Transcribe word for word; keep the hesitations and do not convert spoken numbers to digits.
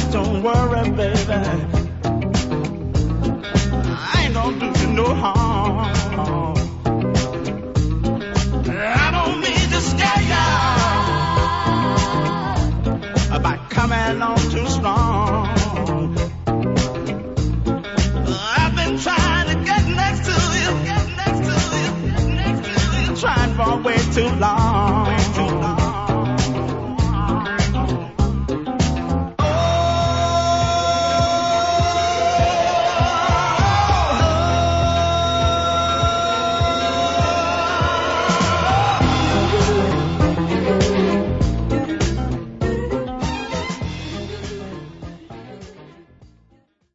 Just don't worry, baby. I ain't gonna do you no harm. I don't mean to scare ya by coming on too strong. I've been trying to get next to you, get next to you, get next to you, trying for way too long.